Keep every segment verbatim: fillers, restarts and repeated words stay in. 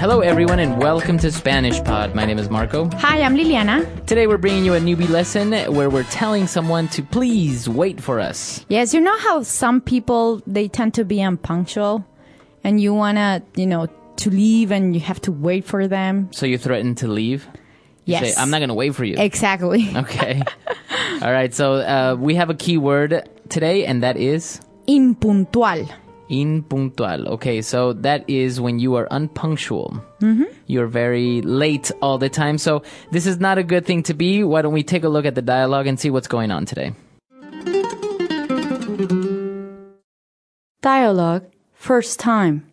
Hello, everyone, and welcome to Spanish Pod. My name is Marco. Hi, I'm Liliana. Today, we're bringing you a newbie lesson where we're telling someone to please wait for us. Yes, you know how some people, they tend to be unpunctual and you want to, you know, to leave and you have to wait for them? So you threaten to leave? You Yes. say, I'm not going to wait for you. Exactly. Okay. All right, so uh, we have a key word today, and that is? Impuntual. Impuntual. Okay, so that is when you are unpunctual. Mm-hmm. You're very late all the time. So this is not a good thing to be. Why don't we take a look at the dialogue and see what's going on today? Dialogue, first time.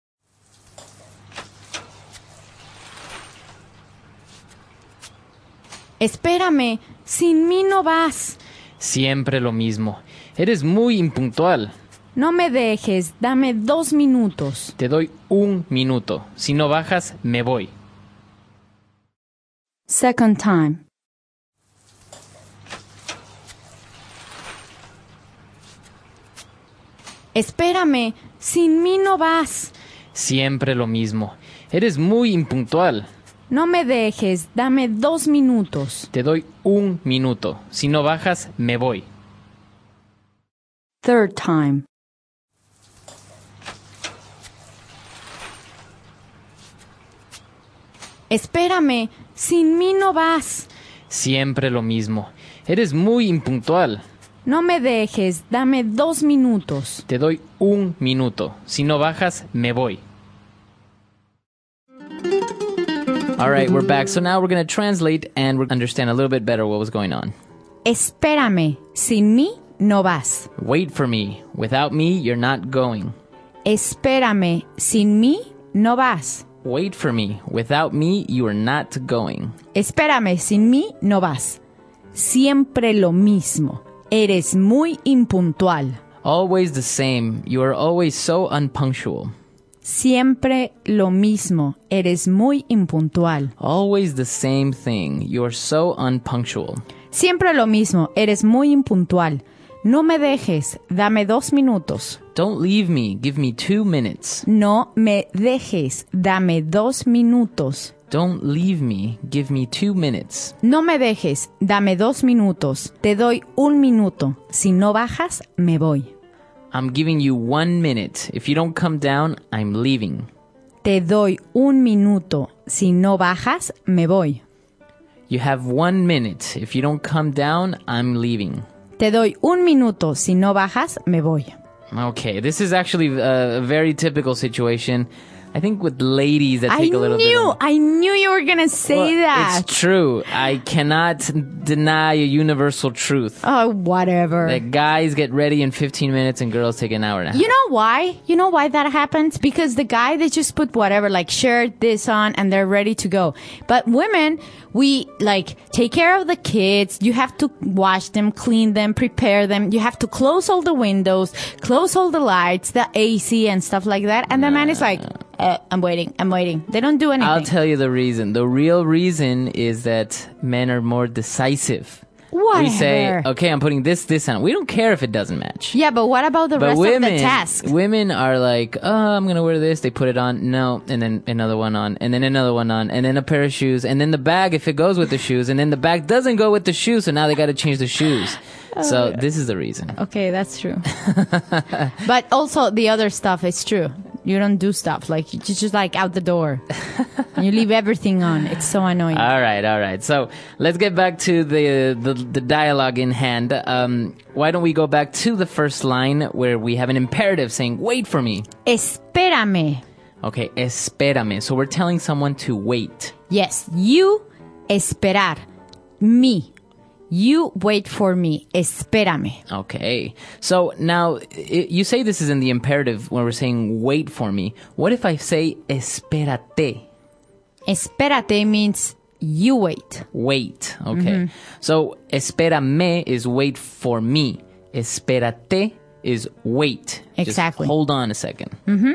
Espérame, sin mí no vas. Siempre lo mismo. Eres muy impuntual. No me dejes, dame dos minutos. Te doy un minuto. Si no bajas, me voy. Second time. Espérame, sin mí no vas. Siempre lo mismo. Eres muy impuntual. No me dejes, dame dos minutos. Te doy un minuto. Si no bajas, me voy. Third time. Espérame, sin mí no vas. Siempre lo mismo. Eres muy impuntual. No me dejes, dame dos minutos. Te doy un minuto. Si no bajas, me voy. All right, we're back. So now we're going to translate and we'll understand a little bit better what was going on. Espérame, sin mí no vas. Wait for me. Without me, you're not going. Espérame, sin mí no vas. Wait for me. Without me, you are not going. Espérame, sin mí no vas. Siempre lo mismo. Eres muy impuntual. Always the same. You are always so unpunctual. Siempre lo mismo. Eres muy impuntual. Always the same thing. You are so unpunctual. Siempre lo mismo. Eres muy impuntual. No me dejes. Dame dos minutos. Don't leave me. Give me two minutes. No me dejes. Dame dos minutos. Don't leave me. Give me two minutes. No me dejes. Dame dos minutos. Te doy un minuto. Si no bajas, me voy. I'm giving you one minute. If you don't come down, I'm leaving. Te doy un minuto. Si no bajas, me voy. You have one minute. If you don't come down, I'm leaving. Te doy un minuto. Si no bajas, me voy. Okay, this is actually a very typical situation. I think with ladies that take I a little knew, bit of... I knew you were going to say Well, that. It's true. I cannot deny a universal truth. Oh, whatever. That guys get ready in fifteen minutes and girls take an hour and a half. You know why? You know why that happens? Because the guy, they just put whatever, like shirt, this on, and they're ready to go. But women, we like take care of the kids. You have to wash them, clean them, prepare them. You have to close all the windows, close all the lights, the A C and stuff like that. And the man is like, uh, I'm waiting, I'm waiting. They don't do anything. I'll tell you the reason. The real reason is that men are more decisive. Whatever. We say, okay, I'm putting this, this on. We don't care if it doesn't match. Yeah, but what about the But rest women, of the task? women are like, oh, I'm going to wear this. They put it on. No. And then another one on. And then another one on. And then a pair of shoes. And then the bag if it goes with the shoes. And then the bag doesn't go with the shoes. So now they got to change the shoes. Oh, so yeah. this is the reason. Okay, that's true. But also the other stuff is true. You don't do stuff. Like, you're just like out the door. And you leave everything on. It's so annoying. All right, all right. So let's get back to the the, the dialogue in hand. Um, why don't we go back to the first line where we have an imperative saying, wait for me. Espérame. Okay, espérame. So we're telling someone to wait. Yes, you esperar. Me. You wait for me. Espérame. Okay. So now, I you say this is in the imperative when we're saying wait for me. What if I say espérate? Espérate means you wait. Wait. Okay. So espérame is wait for me. Espérate is wait. Exactly. Just hold on a second.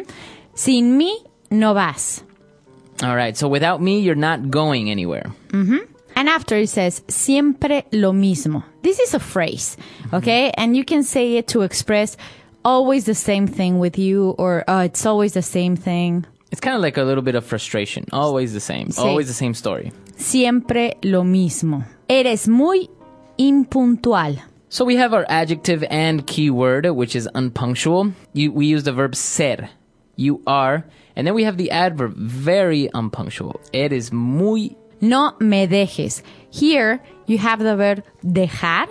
Sin mí no vas. All right. So without me, you're not going anywhere. And after it says, siempre lo mismo. This is a phrase, okay? And you can say it to express always the same thing with you, or uh, it's always the same thing. It's kind of like a little bit of frustration. Always the same. Sí. Always the same story. Siempre lo mismo. Eres muy impuntual. So we have our adjective and keyword, which is unpunctual. You, we use the verb ser. You are. And then we have the adverb, very unpunctual. Eres muy. No me dejes. Here you have the verb dejar,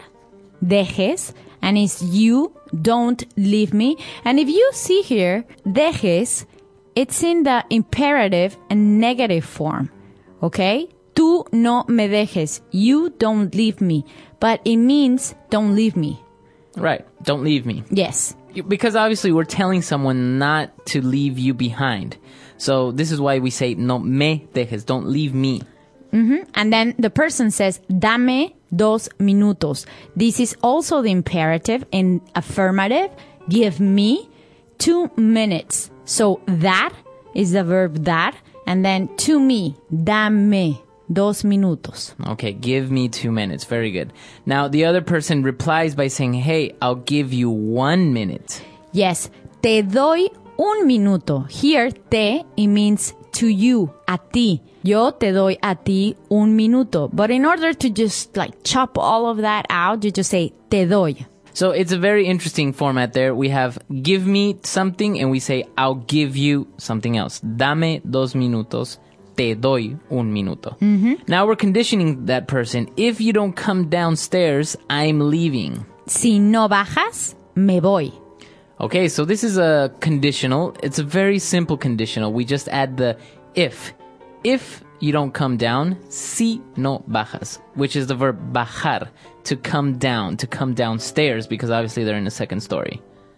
dejes, and it's you, don't leave me. And if you see here, dejes, it's in the imperative and negative form. Okay? Tú no me dejes. You don't leave me. But it means don't leave me. Right. Don't leave me. Yes. Because obviously we're telling someone not to leave you behind. So this is why we say no me dejes. Don't leave me. Mm-hmm. And then the person says, dame dos minutos. This is also the imperative in affirmative. Give me two minutes. So that is the verb that. And then to me, dame dos minutos. Okay, give me two minutes. Very good. Now, the other person replies by saying, hey, I'll give you one minute. Yes, te doy un minuto. Here, te, it means to you, a ti. Yo te doy a ti un minuto. But in order to just like chop all of that out, you just say te doy. So it's a very interesting format there. We have give me something and we say I'll give you something else. Dame dos minutos. Te doy un minuto. Mm-hmm. Now we're conditioning that person. If you don't come downstairs, I'm leaving. Si no bajas, me voy. Okay, so this is a conditional. It's a very simple conditional. We just add the if. If you don't come down, si no bajas, which is the verb bajar, to come down, to come downstairs, because obviously they're in the second story.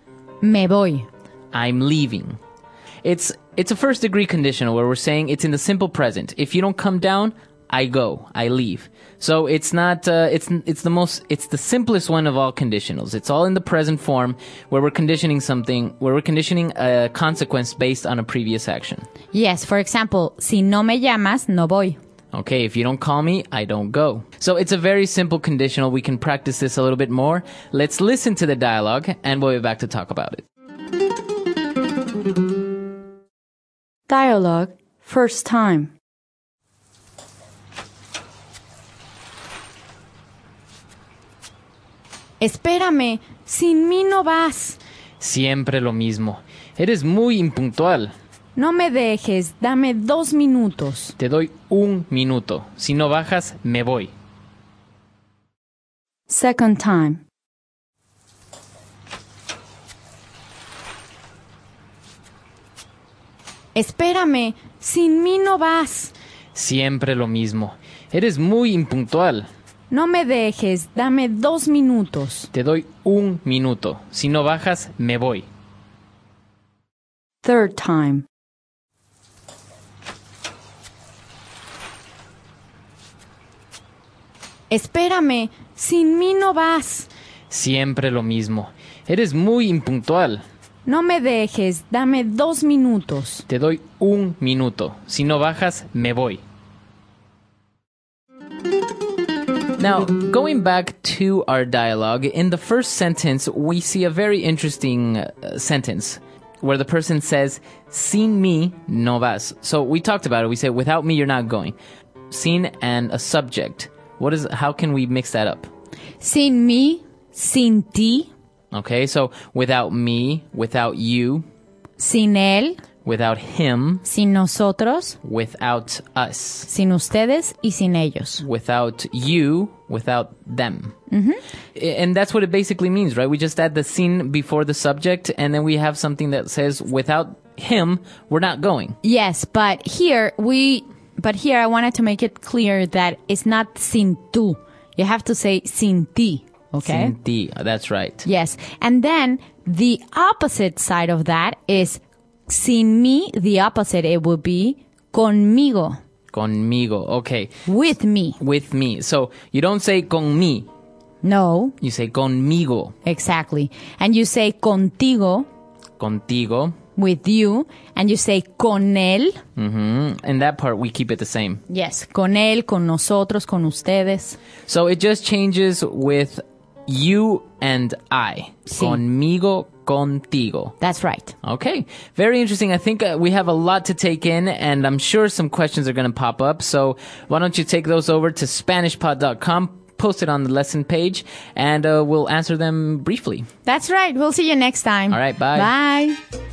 Me voy. I'm leaving. It's it's a first degree conditional where we're saying it's in the simple present. If you don't come down, I go, I leave. So it's not uh, it's it's the most it's the simplest one of all conditionals. It's all in the present form where we're conditioning something, where we're conditioning a consequence based on a previous action. Yes, for example, si no me llamas, no voy. Okay, if you don't call me, I don't go. So it's a very simple conditional. We can practice this a little bit more. Let's listen to the dialogue and we'll be back to talk about it. Dialogue, first time. Espérame, sin mí no vas. Siempre lo mismo. Eres muy impuntual. No me dejes, dame dos minutos. Te doy un minuto. Si no bajas, me voy. Second time. Espérame, sin mí no vas. Siempre lo mismo. Eres muy impuntual. No me dejes, dame dos minutos. Te doy un minuto. Si no bajas, me voy. Third time. Espérame, sin mí no vas. Siempre lo mismo. Eres muy impuntual. No me dejes, dame dos minutos. Te doy un minuto. Si no bajas, me voy. Now, going back to our dialogue, in the first sentence, we see a very interesting uh, sentence where the person says, sin mí no vas. So we talked about it. We said, without me, you're not going. Sin and a subject. What is? How can we mix that up? Sin mí, sin ti. Okay, so without me, without you. Sin él. Without him. Sin nosotros. Without us. Sin ustedes y sin ellos. Without you, without them. Mm-hmm. And that's what it basically means, right? We just add the sin before the subject, and then we have something that says, without him, we're not going. Yes, but here we, but here I wanted to make it clear that it's not sin tú. You have to say sin ti, okay? Sin ti, that's right. Yes, and then the opposite side of that is sin mí, the opposite, it would be conmigo. Conmigo, okay. With me. With me. So you don't say con mí. No. You say conmigo. Exactly. And you say contigo. Contigo. With you. And you say con él. Mm-hmm. And that part, we keep it the same. Yes. Con él, con nosotros, con ustedes. So it just changes with you and I. Sí. Conmigo, contigo. That's right. Okay. Very interesting. I think uh, we have a lot to take in, and I'm sure some questions are going to pop up. So why don't you take those over to Spanish pod dot com, post it on the lesson page, and uh, we'll answer them briefly. That's right. We'll see you next time. All right. Bye. Bye.